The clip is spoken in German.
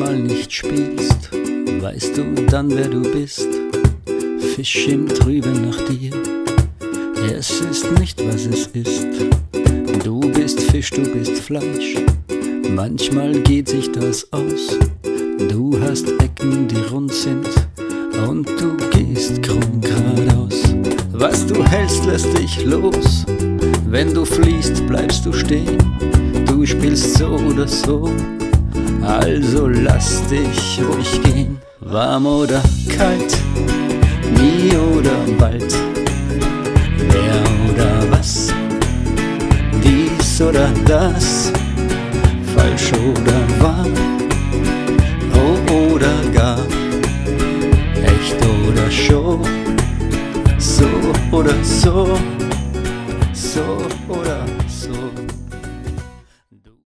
mal nicht spielst, weißt du dann, wer du bist? Fisch schwimmt drüber nach dir, es ist nicht, was es ist. Du bist Fisch, du bist Fleisch, manchmal geht sich das aus. Du hast Ecken, die rund sind, und du gehst krumm geradeaus. Was du hältst, lässt dich los, wenn du fliehst, bleibst du stehen. Du spielst so oder so, also lass dich ruhig gehen. Warm oder kalt, nie oder bald, wer oder was, dies oder das, falsch oder wahr, oh oder gar, echt oder Show, so oder so, so oder